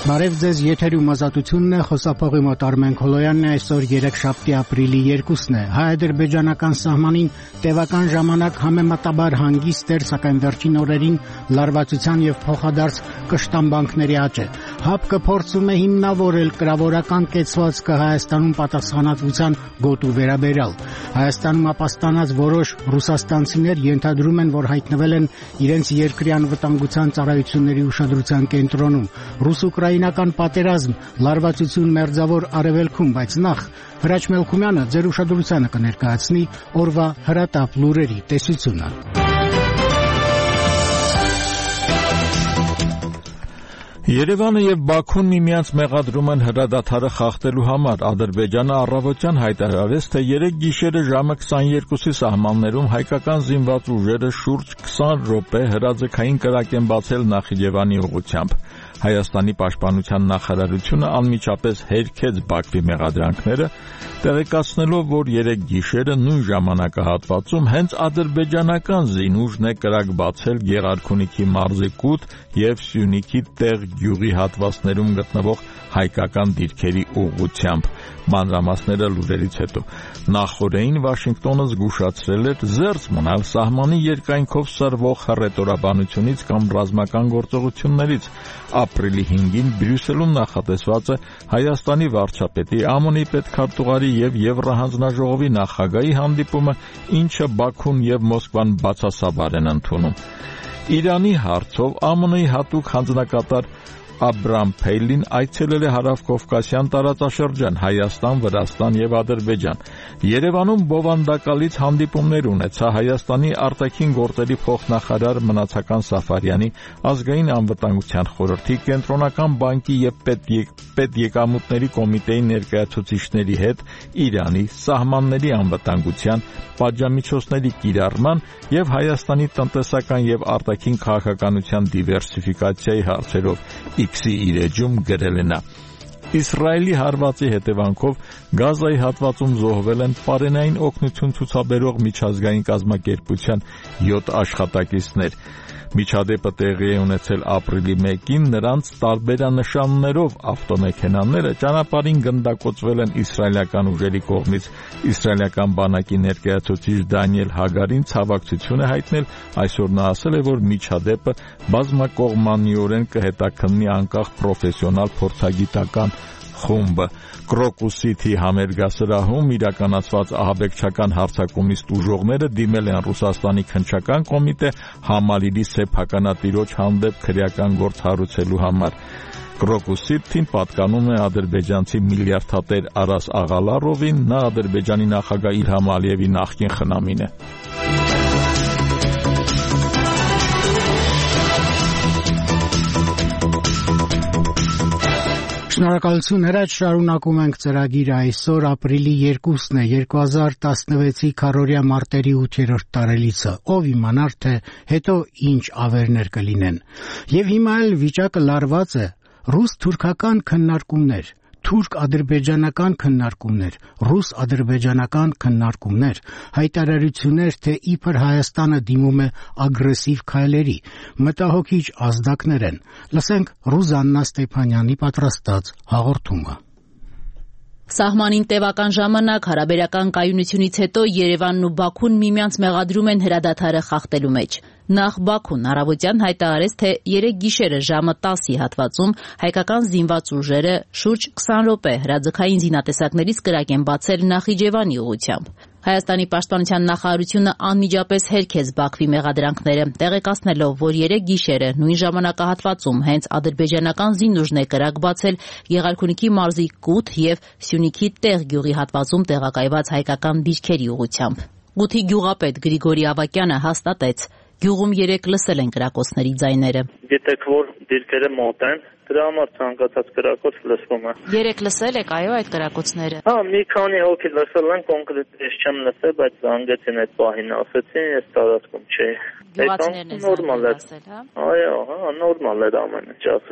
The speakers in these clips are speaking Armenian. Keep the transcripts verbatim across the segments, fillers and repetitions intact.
Բարև ձեզ, եթերում ազատությունն է, խոսափողի մոտ Արմեն Քոլոյանն է, այսօր երեքշաբթի ապրիլի երկուսն է։ Հայ-ադրբեջանական սահմանին տևական ժամանակ համեմատաբար հանգիստ էր, սակայն վերջին օրերին լարվածության եւ փոխադարձ կշտամբանքների աճ է։ ՀԱՊԿ փորձում է հիմնավորել կրավորական կեցվածքը Հայաստանում պատասխանատվության գոտու վերաբերյալ։ Հայաստանում ապաստանած որոշ ռուսաստանցիներ ենթադրում են, որ հայտնվել են իրենց երկրի անվտանգության ծառայությունների ուշադրության կենտրոնում։ Ռուս-ուկրաինական պատերազմ, լարվածություն մերձավոր արևելքում, բայց նախ Հրաչ Մելքումյանը ձեր ուշադրությանը կներկայացնի օրվա հրատապ լուրերի տեսությունը։ Երևանը եւ Բաքուն միմյանց մեղադրում են հրադադարը խախտելու համար։ Ադրբեջանը առավոտյան հայտարարեց, թե երեկ գիշերը ժամը քսաներկուսի սահմաններում հայկական զինված ուժերը շուրջ քսան րոպե հրաձգային կրակ են բացել Նախիջևանի ուղղությամբ։ Հայաստանի պաշտպանության նախարարությունը անմիջապես հերքեց Բաքվի մեղադրանքները, տեղեկացնելով, որ երեկ գիշերը նույն ժամանակահատվածում հենց ադրբեջանական զինուժն է կրակ բացել Գեղարքունիքի մարզի Կուտ եւ Սյունիքի Տեղ գյուղի հատվածներում գտնվող հայկական դիրքերի ուղղությամբ։ Մանրամասները լուրերից հետո։ Նախորդին Վաշինգտոնը զգուշացրել էր զերծ մնալ սահմանի երկայնքով սրվող հռետորաբանությունից կամ ռազմական գործողություններից։ Ապրիլի հինգին Բրյուսելում նախատեսված է Հայաստանի վարչապետի, ԱՄՆ-ի պետքարտուղարի եւ Եվրահանձնաժողովի նախագահի հանդիպումը, ինչը Բաքուն եւ Մոսկվան բացասաբար են ընդունում։ Իրանի հարցով ԱՄՆ-ի հատուկ հանձնակատար Աբրամ Փեյլին այցելել է հարավկովկասյան տարածաշրջան Հայաստան, Վրաստան եւ Ադրբեջան։ Երևանում բովանդակալից հանդիպումներ ունեցա Հայաստանի արտաքին գործերի փոխնախարար Մնացական Սաֆարյանի, ազգային անվտանգության խորհրդի, կենտրոնական բանկի եւ պետեկամուտների կոմիտեի ներկայացուցիչների հետ Իրանի սահմանների անվտանգության, պատժամիջոցների կիրառման եւ Հայաստանի տնտեսական եւ արտաքին քաղաքականության դիվերսիֆիկացիայի հարցերով X-ի իր էջում գրել է նա. Իսրայելի հարվածի հետևանքով Գազայի հատվածում զոհվել են պարենային օգնություն ցուցաբերող միջազգային կազմակերպության յոթ աշխատակիցներ։ Միջադեպը տեղի է ունեցել ապրիլի մեկին, նրանց տարբերանշաններով ավտոմեքենաները ճանապարհին գնդակոծվել են իսրայելական ուժերի կողմից։ Իսրայելական բանակի ներկայացուցիչ Դանիել Հագարին ցավակցություն է հայտնել, այսօր նա ասել է, որ միջադեպը բազմակողմանիորեն կհետաքննի անկախ պրոֆեսիոնալ փորձագիտական խումբը։ Կրոկուսիթի համերգասրահում իրականացված ահաբեկչական հարձակումից տուժողները դիմել են Ռուսաստանի քննչական կոմիտե համալիրի սեփականատիրոջ հանդեպ քրեական գործ հարուցելու համար։ Կրոկուսիթին պատկանում է ադրբեջանցի միլիարդատեր Արաս Աղալարովին, նա Ադրբեջանի նախագահ Իլհամ Ալիևի նախկին խնամին է։ Շնորհակալություն Հրաչ, շարունակում ենք ծրագիրը այսօր ապրիլի երկուսն է երկու հազար տասնվեցի քառորյա մարտերի ութերորդ տարելիցը, ով իմանար, թե հետո ինչ ավերներ կլինեն։ Եվ հիմա էլ վիճակը լարված է, ռուս-թուրքական քննարկումներ, թուրք-ադրբեջանական քննարկումներ, ռուս-ադրբեջանական քննարկումներ, հայտարարություններ, թե իբր Հայաստանը դիմում է ագրեսիվ քայլերի, մտահոգիչ ազդակներ են։ Լսենք Ռուզաննա Ստեփանյանի պատրաստած հաղորդումը։ Սահմանին տևական ժամանակ հարաբերական կայունությունից հետո Երևանն ու Բաքուն միմյանց մեղադրում են հրադադարը խախտելու մեջ։ Նախ Բաքուն առավոտյան հայտարարեց, թե երեկ գիշերը ժամը տասի հատվածում հայկական զինված ուժերը շուրջ քսան րոպե հրաձգային զինատեսակներից կրակ են բացել Նախիջևանի ուղղությամբ։ Հայաստանի պաշտպանության նախարարությունը անմիջապես հերքեց Բաքվի մեղադրանքները, տեղեկացնելով, որ երեկ գիշերը նույն ժամանակահատվածում հենց ադրբեջանական զինուժն է կրակ բացել Գեղարքունիքի մարզի Կուտ եւ Սյունիքի Տեղ գյուղի հատվածում տեղակայված հայկական դիրքերի ուղղությամբ։ Կուտի գյուղապետ Գրիգորի Ավակյանը հաստատեց, գյուղում երեկ լսել են կրակոցների ձայները։ Գիտեք, որ դիրքերը մոտ են, դրա համար ցանկացած կրակոց լսվում է։ Երեկ լսել եք, այո, այդ կրակոցները։ Հա, մի քանի հոգի լսել են, կոնկրետ ես չեմ լսել, բայց զանգեցին այդ պահին, ասեցին, ես տարածքում չէի։ Գյուղացիներն են նորմալ է, ասել, հա։ Այո, հա, նորմալ է ամեն ինչ ասեցին։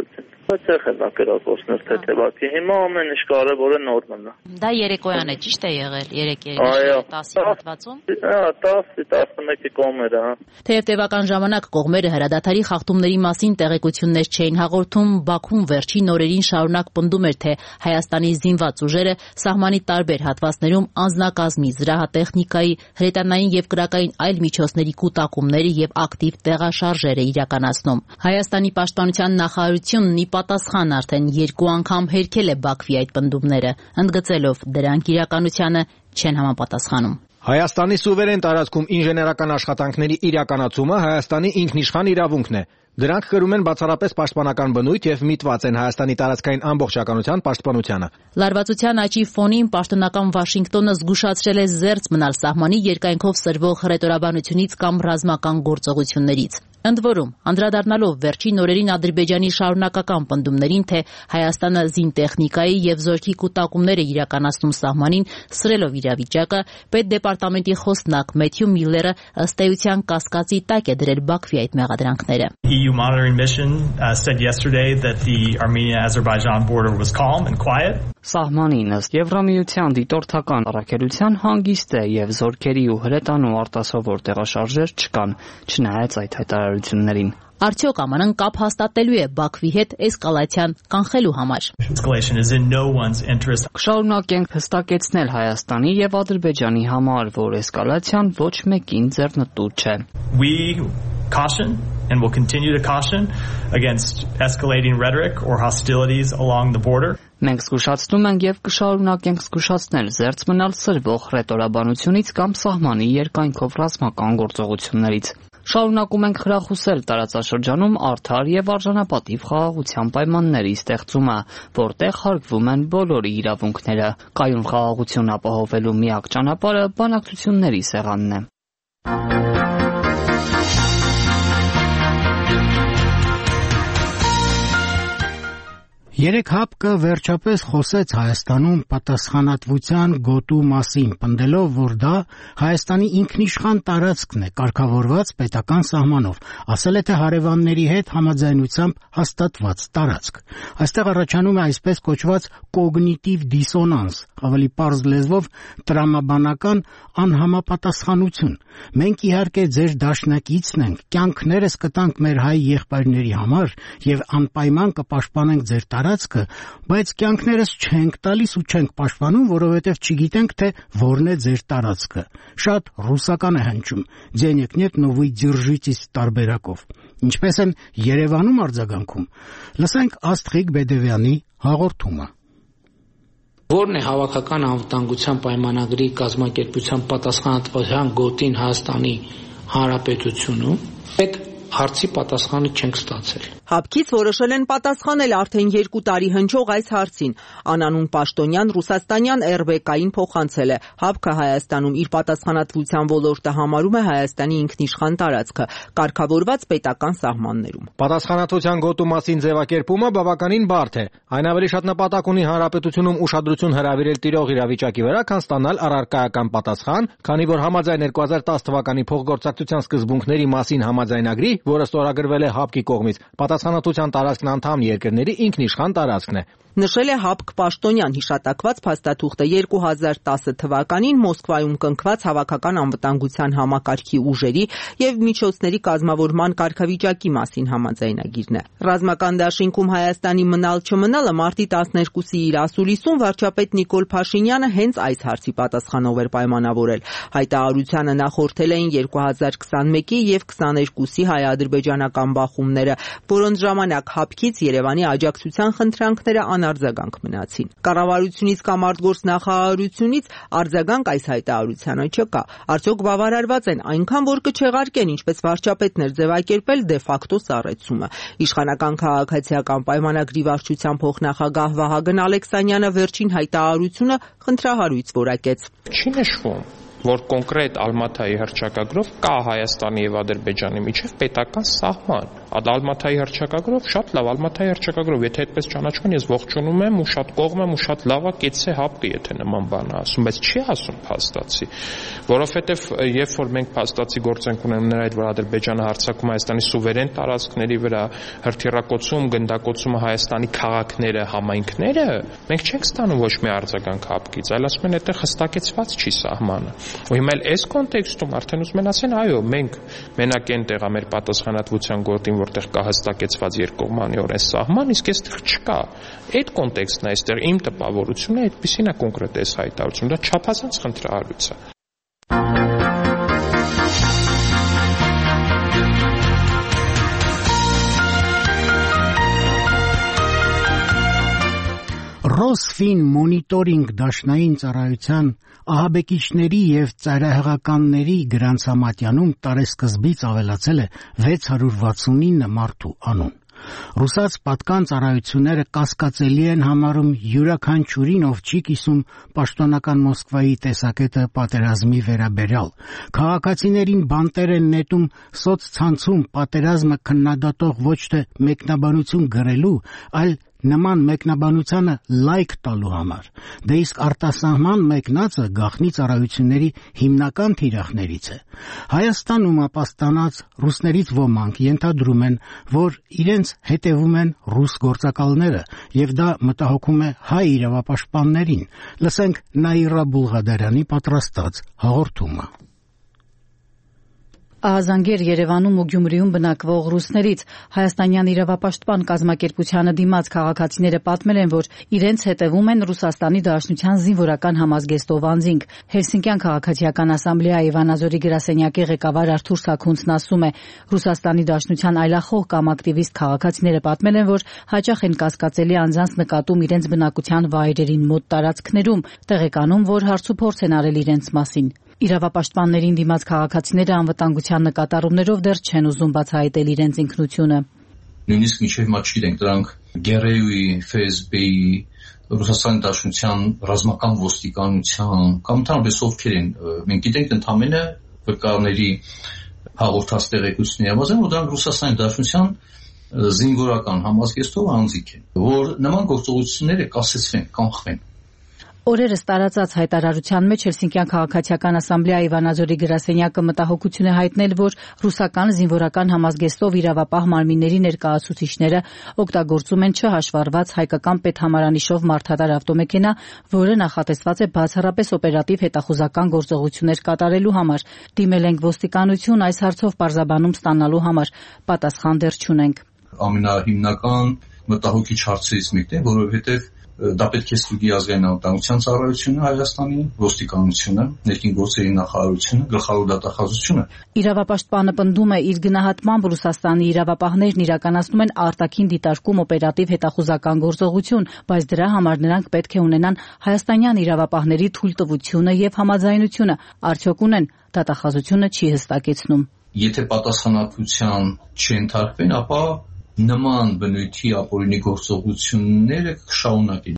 Բայց եղել է գրակոչներ թեթևակի։ Հիմա ամեն ինչ կարևորը նոր մնա։ Դա երեկոյան է, ճիշտ է եղել, երեք երեկոյան տասի հատվածում։ Հա, տասի տասնմեկի կողմերը, հա։ Թեև տևական ժամանակ կողմերը հրադադարի խախտումների մասին տեղեկություններ չէին հաղորդում, Բաքուն վերջին օրերին շարունակ պնդում էր, թե Հայաստանի զինված ուժերը սահմանի տարբեր հատվածներում անձնակազմի, զրահատեխնիկայի, հրետանային եւ կրակային այլ միջոցների կուտակումների եւ ակտիվ տեղաշարժեր է իրականացնում։ Հայաստանի պաշտպանության նախարարությունն ի պատասխան արդեն երկու անգամ հերքել է Բաքվի այդ պնդումները, ընդգծելով դրանք իրականությանը չեն համապատասխանում։ Հայաստանի սուվերեն տարածքում ինժեներական աշխատանքների իրականացումը Հայաստանի ինքնիշխան իրավունքն է։ Դրանք կրում են բացառապես պաշտպանական բնույթ եւ միտված են Հայաստանի տարածքային ամբողջականության պաշտպանությանը։ Լարվածության աճի ֆոնին պաշտոնական Վաշինգտոնը զգուշացրել է զերծ մնալ սահմանի երկայնքով սրվող հռետորաբանությունից կամ ռազմական գործողություններից։ Ընդ որում, անդրադառնալով վերջին օրերին Ադրբեջանի շարունակական պնդումներին, թե Հայաստանը զինտեխնիկայի եւ զորքի կուտակումներ է իրականացնում սահմանին, սրելով իրավիճակը, պետդեպարտամենտի խոսնակ Մեթյու Միլլերը ըստ էության կասկածի տակ է դրել Բաքվի այդ մեղադրանքները։ E U monitoring mission uh, said yesterday that the Armenia-Azerbaijan border was calm and quiet. Սահմանին ըստ Եվրամիության դիտորդական առաքելության հանգիստ է եւ զորքերի ու հրետանու արտասովոր տեղաշարժեր չկան, չնայած այդ հայտարարություններին։ Արդյոք ԱՄՆ-ն կապ հաստատելու է Բաքվի հետ էսկալացիան կանխելու համար։ Escalation is in no one's interest. Կշարունակենք հստակեցնել Հայաստանի եւ Ադրբեջանի համար, որ էսկալացիան ոչ մեկին ձեռնտու չէ։ We caution and will continue to caution against escalating rhetoric or hostilities along the border. Մենք զգուշացնում ենք եւ կշարունակենք զգուշացնել զերծ մնալ սրվող հռետորաբանությունից կամ սահմանի երկայնքով ռազմական գործողություններից։ Շարունակում ենք խրախուսել տարածաշրջանում արդար եւ արժանապատիվ խաղաղության պայմանների ստեղծումը, որտեղ հարգվում են բոլորի իրավունքները։ Կայուն խաղաղություն ապահովելու միակ ճանապարհը բանակցությունների սեղանն է։ Երեք ՀԱՊԿ-ը վերջապես խոսեց Հայաստանում պատասխանատվության գոտու մասին, պնդելով, որ դա Հայաստանի ինքնիշխան տարածքն է, կարգավորված պետական սահմանով, ասել է, թե հարևանների հետ համաձայնությամբ հաստատված տարածք։ Այստեղ առաջանում է այսպես կոչված կոգնիտիվ դիսոնանս, ավելի պարզ լեզվով տրամաբանական անհամապատասխանություն։ Մենք իհարկե ձեր դաշնակիցն ենք, կյանքներս կտանք մեր հայ եղբայրների համար եւ անպայման կպաշտպանենք ձեր տարածքը, բայց կյանքներս չենք տալիս ու չենք պաշտպանում, որովհետև չգիտենք, թե որն է ձեր տարածքը։ Շատ ռուսական է հնչում, «Денег нет, но вы держитесь» տարբերակով։ Ինչպես են Երևանում արձագանքում։ Լսենք Աստղիկ Բեդևյանի հաղորդումը։ Որն է հավաքական անվտանգության պայմանագրի կազմակերպության պատասխանատվության գոտին Հայաստանի Հանրապետությունում, այդ հարցի պատասխանը չենք ստացել։ ՀԱՊԿ-ից որոշել են պատասխանել արդեն երկու տարի հնչող այս հարցին։ Անանուն պաշտոնյան ռուսաստանյան Էր Բե Կային փոխանցել է։ ՀԱՊԿ-ը Հայաստանում իր պատասխանատվության ոլորտը համարում է Հայաստանի ինքնիշխան տարածքը, կարգավորված պետական սահմաններում։ Պատասխանատվության գոտու մասին ձևակերպումը բավականին բարդ է։ Այն ավելի շատ նպատակ ունի հանրապետությունում ուշադրություն հրավիրել տիրող իրավիճակի վրա, քան ստանալ առարկայական պատասխան, քանի որ համաձայն երկու հազար տասը թվականի փոխգործակցության սկզբունքների մասին համաձայնագրի, որը ստորագրվել է ՀԱՊԿ-ի կողմից, պատասխանատվության տարածքն անդամ երկրների ինքնիշխան տարածքն է։ Նշել է ՀԱՊԿ պաշտոնյան հիշատակված փաստաթուղթը երկու հազար տասը թվականին Մոսկվայում կնքված հավաքական անվտանգության համակարգի ուժերի եւ միջոցների կազմավորման կարգավիճակի մասին համաձայնագիրն է։ Ռազմական դաշինքում Հայաստանի մնալ չմնալը մարտի տասներկուսի իր ասուլիսում վարչապետ Նիկոլ Փաշինյանը հենց այս հարցի պատասխանով էր պայմանավորել։ Հայտարարությանը նախորդել էին երկու հազար քսաներկի եւ քսաներկուսի հայ-ադրբեջանական բախումները, որոնց ժամանակ ՀԱՊԿ-ից Երևանի աջակցության խնդրանքները արձագանք մնացին։ Կառավարությունից կամ արտգործ նախարարությունից արձագանք այս հայտարարությանը չկա։ Արդյոք բավարարված են այնքան, որ կչեղարկեն, ինչպես վարչապետն էր ձևակերպել դե-ֆակտո սառեցումը։ Իշխանական քաղաքացիական պայմանագրի վարչության փոխնախագահ Վահագն Ալեքսանյանը վերջին հայտարարությունը խնդրահարույց որակեց։ Չի նշվում, որ կոնկրետ Ալմաթայի հռչակագրով կա Հայաստանի եւ Ադրբեջանի միջև պետական սահման։ Ալմաթայի հռչակագրով, շատ լավ, Ալմաթայի հռչակագրով, եթե այդպես ճանաչում, ես ողջունում եմ ու շատ կողմ եմ ու շատ լավ է, կեցե հապկի, եթե նման բան է ասում, բայց չի ասում փաստացի, որովհետև երբ որ մենք փաստացի գործ ենք ունենում նրա հետ, որ Ադրբեջանը հարձակում Հայաստանի սուվերեն տարածքների վրա, հրթիռակոծում, գնդակոծումը Հայաստանի քաղաքները, համայնքները, մենք չենք ստանում ոչ մի արձագանք հապկից, այլ ասում են այդտեղ հստակեցված չի սահմանը։ Ու հիմա այս կոնտեքստում արդեն ուզում են ասեն, այո, մենք մենակ այնտեղ է մեր պատասխանատվության գործին, որտեղ կա հստակեցված երկկողմանիորեն սահման, իսկ այստեղ չկա։ Այդ կոնտեքստն է, այստեղ իմ տպավորությունը այդպեսին է կոնկրետ այս հայտարարությունը, դա չափազանց խնդրահարույց է։ Ռոսֆին մոնիտորինգ դաշնային ծառայության ահաբեկիչների եւ ծայրահեղականների գրանցամատյանում տարեսկզբից ավելացել է վեց հարյուր վաթսունինը մարդու անուն։ Ռուսաց պատկան ծառայությունները կասկածելի են համարում յուրաքանչյուրին, ով չի կիսում պաշտոնական Մոսկվայի տեսակետը պատերազմի վերաբերյալ։ Քաղաքացիներին բանտեր են նետում սոցցանցում պատերազմը քննադատող ոչ թե մեկնաբանություն գրելու, այլ նման մեկնաբանությանը լայք տալու համար։ Դե իսկ արտասահման մեկնածը գաղտնի ծառայությունների հիմնական թիրախներից է։ Հայաստանում ապաստանած ռուսներից ոմանք ենթադրում են, որ իրենց հետևում են ռուս գործակալները, եւ դա մտահոգում է հայ իրավապաշտպաններին։ Լսենք Նաիրա Բուլղադարյանի պատրաստած հաղորդումը։ Ահազանգեր Երևանում ու Գյումրիում բնակվող ռուսներից հայաստանյան իրավապաշտպան կազմակերպությանը դիմաց քաղաքացիները պատմել են, որ իրենց հետևում են Ռուսաստանի Դաշնության զինվորական համազգեստով անձինք։ Հելսինկյան քաղաքացիական ասամբլեայի Վանաձորի գրասենյակի ղեկավար Արթուր Սաքունցն ասում է, Ռուսաստանի Դաշնության այլախոհ կամ ակտիվիստ քաղաքացիները պատմել են, որ հաճախ են կասկածելի անձանց նկատում իրենց բնակության վայրերին մոտ տարածքներում, տեղեկանում, որ հարցուփորձ են արել իրենց մասին։ Իրավապաշտպաններին դիմաց քաղաքացիները անվտանգության նկատառումներով դեռ չեն ուզում բացահայտել իրենց ինքնությունը։ Նույնիսկ մինչև հիմա չգիտենք դրանք ԳՌՈ-ի, Ֆ Էս Բի-ի, Ռուսաստանի Դաշնության ռազմական ոստիկանության կամ ընդհանրապես ովքեր են։ Մենք գիտենք ընդամենը վկայությունների հաղորդած տեղեկությունների համաձայն, որ դրանք Ռուսաստանի Դաշնության զինվորական համազգեստով անձինք են, որ նման գործողությունները կասեցվեն, կանխվեն։ Օրերս տարածած հայտարարության մեջ Հելսինկյան քաղաքացիական ասամբլեայի Վանաձորի գրասենյակը մտահոգություն է հայտնել, որ ռուսական զինվորական համազգեստով իրավապահ մարմինների ներկայացուցիչները օգտագործում են չհաշվառված հայկական պետհամարանիշով մարդատար ավտոմեքենա, որը նախատեսված է բացառապես օպերատիվ հետախուզական գործողություններ կատարելու համար։ Դիմել ենք ոստիկանություն այս հարցով պարզաբանում ստանալու համար, պատասխան դեռ չունենք։ Ամենահիմնական մտահոգիչ հարցերից մեկն է, որովհետև դա պետք է ստուգի ազգային անվտանգության ծառայությունը Հայաստանի, ոստիկանությունը, ներքին գործերի նախարարությունը, գլխավոր դատախազությունը։ Իրավապաշտպանը պնդում է, իր գնահատմամբ Ռուսաստանի իրավապահներն իրականացնում են արտաքին դիտարկում օպերատիվ հետախուզական գործողություն, բայց դրա համար նրանք պետք է ունենան հայաստանյան իրավապահների թույլտվությունը եւ համաձայնությունը։ Արդյոք ունեն, դատախազությունը չի հստակեցնում։ Եթե պատասխանատվության չընթարկվեն, ապա նման բնույթի ապօրինի գործողությունները կշարունակեն։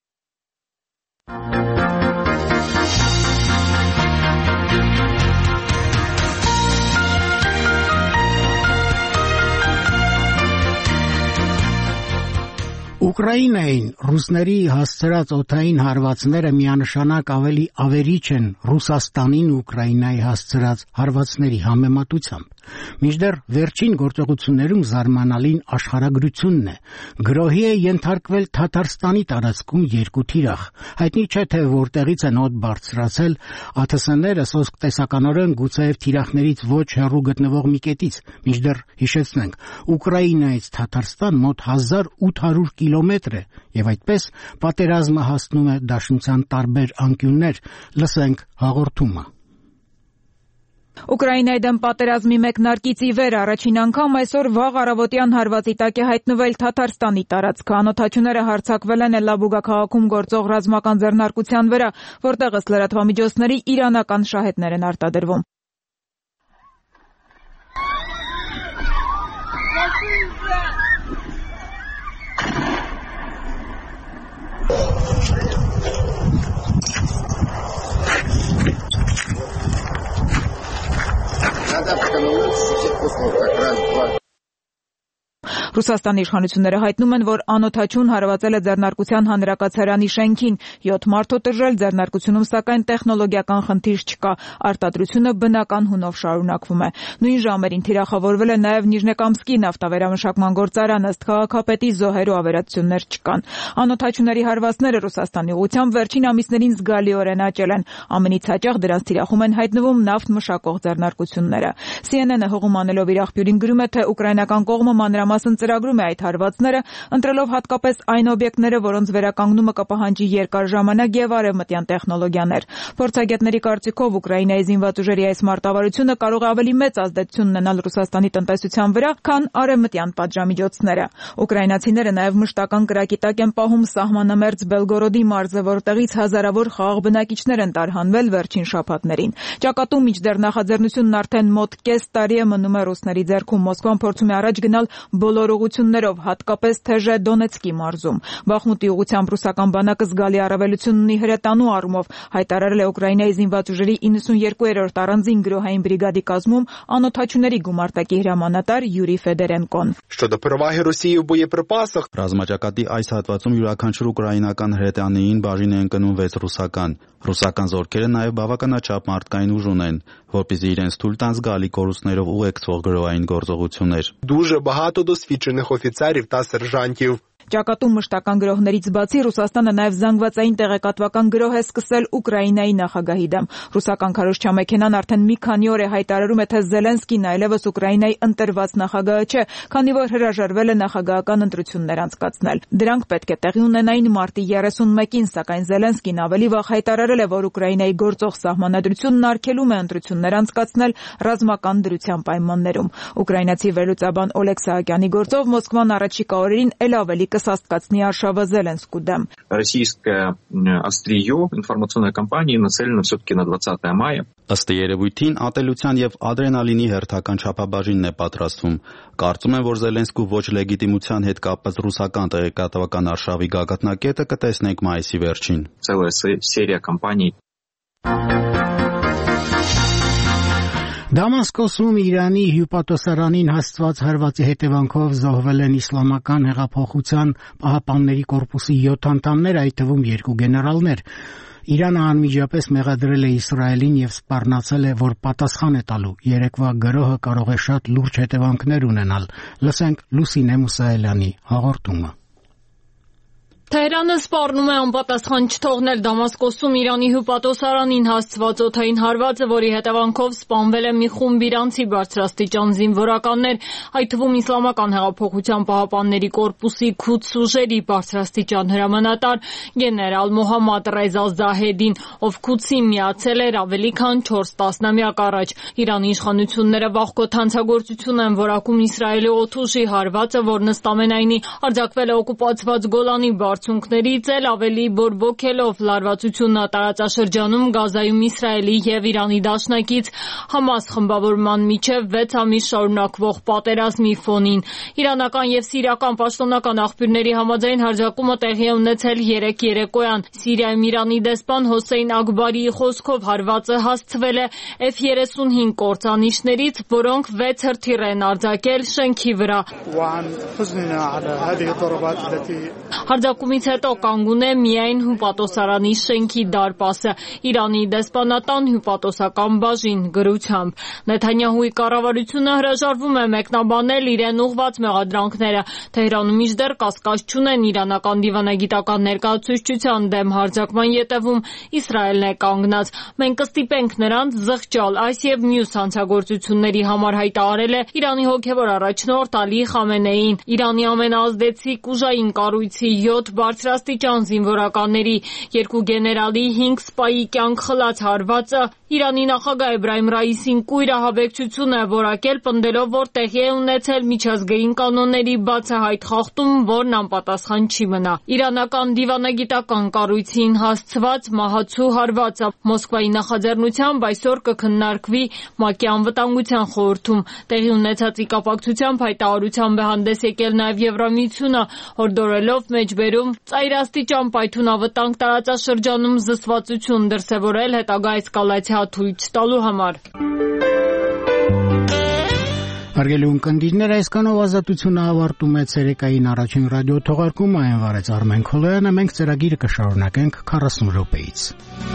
Ուկրաինային ռուսների հասցրած օդային հարվածները միանշանակ ավելի ավերիչ են Ռուսաստանին Ուկրաինայի հասցրած հարվածների համեմատությամբ։ Մինչդեռ վերջին գործողություններում զարմանալին աշխարհագրությունն է։ Գրոհի է ենթարկվել Թաթարստանի տարածքում երկու թիրախ։ Հայտնի չէ թե որտեղից են օդ բարձրացել, ԱԹՍ-ները սոսկ տեսականորեն գուցեև թիրախներից ոչ հեռու գտնվող մի կետից։ Մինչդեռ հիշեցնենք, Ուկրաինայից Թաթարստան մոտ հազար ութ հարյուր կիլոմետր է, եւ այդպես պատերազմը հասնում է Դաշնության տարբեր անկյուններ։ Լսենք հաղորդումը։ Ուկրաինայի դեմ պատերազմի մեկնարկից ի վեր առաջին անգամ այսօր վաղ առավոտյան հարվածի տակ է հայտնվել Թաթարստանի տարածքը։ Անօթաչուները հարձակվել են Էլլաբուգա քաղաքում գործող ռազմական ձեռնարկության վրա, որտեղ ըստ լրատվամիջոցների իրանական շահեդներ են արտադրվում։ Надо, потому что все вкусно, как раз два. Ռուսաստանի իշխանությունները հայտնում են, որ անօթաչուն հարվածել է ձեռնարկության հանրակացարանի շենքին, յոթ մարդ օտժել, ձեռնարկությունում սակայն տեխնոլոգիական խնդիր չկա, արտադրությունը բնական հունով շարունակվում է։ Նույն ժամերին թիրախավորվել է նաև Նիժնեկամսկի նավթավերամշակման գործարան, ըստ քաղաքապետի զոհերու ավերածություններ չկան։ Անօթաչուների հարվածները Ռուսաստանի ուղղությամբ վերջին ամիսներին զգալիորեն աճել են։ Ամենից հաճախ դրանց թիրախում են հայտնվում նավթ մշակող ձեռնարկությունները։ Սի Էն Էն-ը հողում անելով իր աղբյուրին գրում է, թե ուկրաինական կողմը մանրամասն ծրագրում է այդ հարվածները, ընտրելով հատկապես այն օբյեկտները, որոնց վերականգնումը կպահանջի երկար ժամանակ եւ արևմտյան տեխնոլոգիաներ։ Փորձագետների կարծիքով Ուկրաինայի զինված ուժերի այս մարտավարությունը կարող է ավելի մեծ ազդեցություն ունենալ Ռուսաստանի տնտեսության վրա, քան արևմտյան պատժամիջոցները։ Ուկրաինացիները նաև մշտական կրակի տակ են պահում սահմանամերձ Բելգորոդի մարզը, որտեղից հազարավոր խաղաղ բնակիչներ են տարհանվել վերջին շաբաթներին։ Ճակատում միջդեռ նախաձեռնությունն արդեն մոտ կես տարի է մնում է ռուսների ձեռքում։ Մոսկվան փորձում է առաջ գնալ բոլոր ուղղություններով, հատկապես թեժ է Դոնեցկի մարզում։ Բախմուտի ուղղությամբ ռուսական բանակը զգալի առավելություն ունի հրետանու առումով, հայտարարել է Ուկրաինայի զինված ուժերի իննսունյերկուերորդ առանձին գրոհային բրիգադի կազմում անօթաչուների գումարտակի հրամանատար Յուրի Ֆեդերենկոն։ Ռազմաճակատի այս հատվածում յուրաքանչյուր ուկրաինական հրետանիին բաժին է ընկնում վեց ռուսական։ Ռուսական զորքերը նաև բավականաչափ մարդկային ուժ ունեն, որպեսզի իրենց թույլ տան զգալի կորուստներով ուղեկցող գրոհային գործողություններ։ Дуже багато досвідчених офіцерів та сержантів. Ճակատում մշտական գրոհներից բացի Ռուսաստանը նաև զանգվածային տեղեկատվական գրոհ է սկսել Ուկրաինայի նախագահի դեմ։ Ռուսական քարոզչամեքենան արդեն մի քանի օր է հայտարարում է, թե Զելենսկին այլևս Ուկրաինայի ընտրված նախագահը չէ, քանի որ հրաժարվել է նախագահական ընտրություններ անցկացնել։ Դրանք պետք է տեղի ունենային մարտի երեսունմեկին, սակայն Զելենսկին ավելի վաղ հայտարարել է, որ Ուկրաինայի գործող սահմանադրությունն արգելում է ընտրություններ անցկացնել ռազմական դրության պայմաններում։ Ուկրաինացի վերլուծաբան Օլեգ Սահակյանի գործով Մոսկվան առաջիկա օրերին ել ավելի կսաստկացնի արշավը Զելենսկու դեմ։ Российское острие информационной кампании нацелено все-таки на двадцатое мая. Ըստ երևույթին ատելության եւ ադրենալինի հերթական չափաբաժինն է պատրաստվում։ Կարծում եմ, որ Զելենսկու ոչ լեգիտիմության հետ կապված ռուսական տեղեկատվական արշավի գագաթնակետը կտեսնենք մայիսի վերջին։ Целая серия кампаний. Դամասկոսում Իրանի հյուպատոսարանին հասցված հարվածի հետևանքով զոհվել են իսլամական հեղափոխության պահապանների կորպուսի յոթ անդամներ, այդ թվում երկու գեներալներ։ Իրանը անմիջապես մեղադրել է Իսրայելին եւ սպառնացել է, որ պատասխան է տալու։ Երեկվա գրոհը կարող է շատ լուրջ հետևանքներ ունենալ։ Լսենք Լուսինե Մուսայելյանի հաղորդումը։ Թեհրանը սպառնում է անպատասխան չթողնել Դամասկոսում Իրանի հյուպատոսարանին հասցված օդային հարվածը, որի հետևանքով սպանվել է մի խումբ իրանցի բարձրաստիճան զինվորականներ, այդ թվում Իսլամական հեղափոխության պահապանների կորպուսի Քուդս ուժերի բարձրաստիճան հրամանատար գեներալ Մոհամմադ Ռեզա Զահեդին, ով Քուդսին միացել էր ավելի քան չորս տասնամյակ առաջ։ Իրանի իշխանությունները վաղկոտ հանցագործություն են որակում Իսրայելի օդուժի հարվածը, որն ըստ ամենայնի արձակվել է օկուպացված Գոլանի բարձունքներից էլ ավելի բորբոքելով լարվածությունը տարածաշրջանում Գազայում Իսրայելի եւ Իրանի դաշնակից Համաս խմբավորման միջև վեց ամիս շարունակվող պատերազմի ֆոնին։ Իրանական եւ սիրիական պաշտոնական աղբյուրների համաձայն հարձակումը տեղի է ունեցել երեկ երեկոյան։ Սիրիայում Իրանի դեսպան Հոսեյն Ակբարիի խոսքով հարվածը հասցվել է Էֆ երեսունհինգ կործանիչներից, որոնք վեց հրթիռ են արձակել շենքի վրա։ Հարձակումից հետո կանգուն է միայն հյուպատոսարանի շենքի դարպասը, Իրանի դեսպանատան հյուպատոսական բաժին գրությամբ։ Նեթանյահուի կառավարությունը հրաժարվում է մեկնաբանել իրեն ուղղված մեղադրանքները։ Թեհրանում մինչդեռ կասկած չունեն իրանական դիվանագիտական ներկայացուցչության դեմ հարձակման ետևում Իսրայելն է կանգնած։ Մենք կստիպենք նրանց զղջալ այս եւ մյուս հանցագործությունների համար, հայտարարել է Իրանի հոգեվոր առաջնորդ Ալի Խամենեին։ Իրանի ամենաազդեցիկ ուժային կառույցի յոթ բարձրաստիճան զինվորականների, երկու գեներալի, հինգ սպայի կյանք խլած հարվածը Իրանի նախագահ Էբրահիմ Ռայիսին կույր ահաբեկչություն է որակել, պնդելով, որ տեղի է ունեցել միջազգային կանոնների բացահայտ խախտում, որն անպատասխան չի մնա։ Իրանական դիվանագիտական կառույցին հասցված մահացու հարվածը Մոսկվայի նախաձեռնությամբ այսօր կքննարկվի ՄԱԿ-ի անվտանգության խորհրդում։ Տեղի ունեցածի կապակցությամբ հայտարարությամբ է հանդես եկել նաև Եվրամիությունը, հորդորելով մեջբերում ծայրաստիճան պայթյունավտանգ տարածաշրջանում զսպվածություն դրսևորել հետագա էսկալացիա թույլ չտալու համար։ Հարգելի ունկնդիրներ, այսքանով ազատությունը ավարտում է ցերեկային առաջին ռադիո թողարկումը, այն վարեց Արմեն Քոլոյանը, մենք ծրագիրը կշարունակենք քառասուն րոպեից։